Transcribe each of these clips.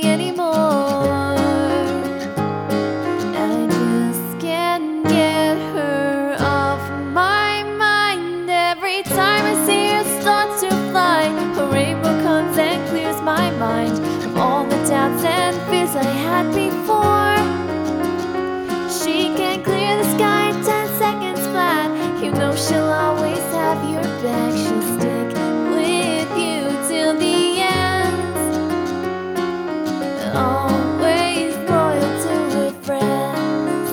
me anymore. I just can't get her off my mind. Every time I see her start to fly, a rainbow comes and clears my mind of all the doubts and fears I had before. She can clear the sky in 10 seconds flat. You know she'll always have your back. She'll stick with you till the end. Always loyal to her friends.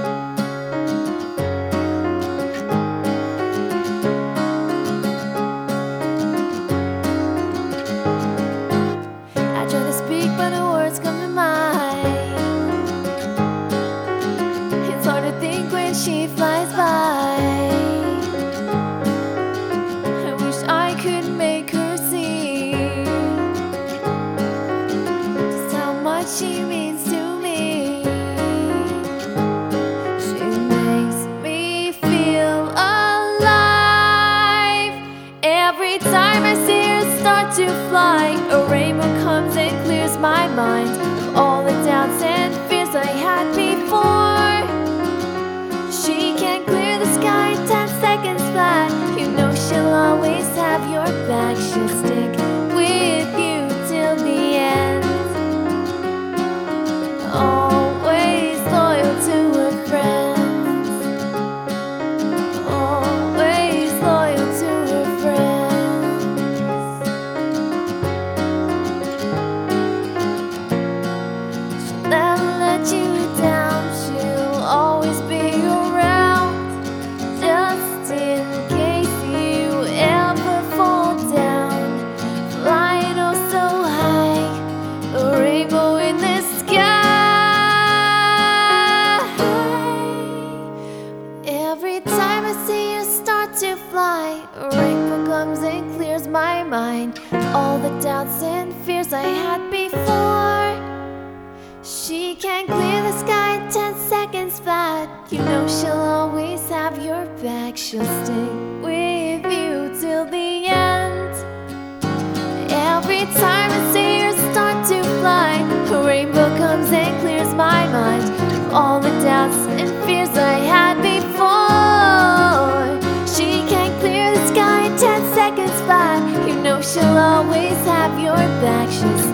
I try to speak but the words come to mind. It's hard to think when she flies by. I wish I could make her see just how much she means to me. She makes me feel alive. Every time I see her start to fly, a rainbow comes and clears my mind of all the doubts and fears I had before. She can clear the sky in 10 seconds flat. You know she'll always have your back. She'll stick with you till the end. Always loyal to her friends. Always loyal to her friends. She'll never let you down. She'll always be around, just in case you ever fall down. Flying oh so high, a rainbow in the sky. Every time I see you start to fly, a rainbow comes and clears my mind. All the doubts and fears I had before. She can clear the sky in 10 seconds flat. You know she'll always have your back. She'll stay with you till the end. Every time I see her start to fly, a rainbow comes and clears my mind of all the doubts and fears I had before. She can clear the sky in 10 seconds flat. You know she'll always have your back. She'll